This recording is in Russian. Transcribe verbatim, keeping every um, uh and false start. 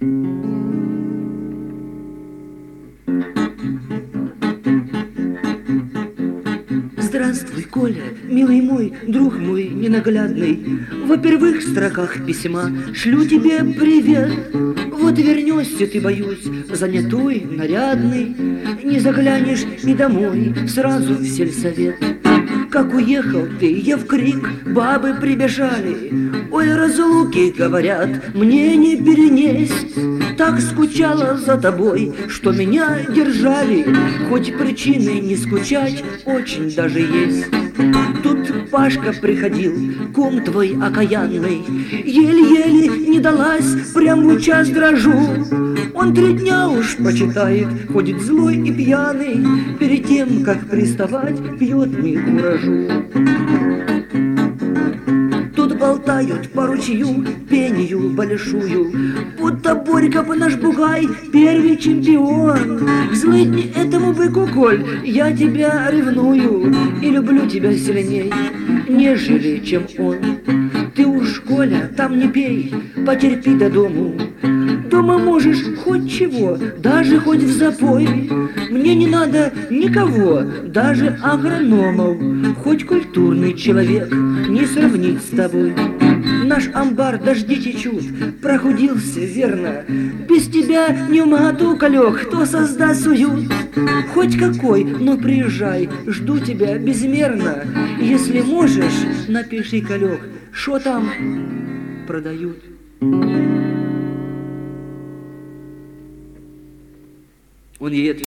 Здравствуй, Коля, милый мой, друг мой ненаглядный. Во первых строках письма шлю тебе привет. Вот вернешься ты, боюсь, занятой, нарядный. Не заглянешь и домой, сразу в сельсовет. Как уехал ты, я в крик, бабы прибежали. Ой, разлуки, говорят, мне не перенесть. Так скучала за тобой, что меня держали. Хоть причины не скучать очень даже есть. Тут Пашка приходил, кум твой окаянный. Еле-еле не далась, прям в час дрожу. Он три дня уж почитает, ходит злой и пьяный. Перед тем, как приставать, пьет мне куражу. Тут болтают по ручью пению большую, будто Борька бы наш бугай, первый чемпион. Злыдни этому быку, Коль, я тебя ревную и люблю тебя сильней, нежели чем он. Ты уж, Коля, там не пей, потерпи до дому. Дома можешь хоть чего, даже хоть в запой. Мне не надо никого, даже агрономов. Хоть культурный человек не сравнить с тобой. В наш амбар дожди течут, прохудился, верно. Без тебя не в моготу, Колек, кто создаст уют. Хоть какой, но приезжай, жду тебя безмерно. Если можешь, напиши, Колек, что там продают. Он ей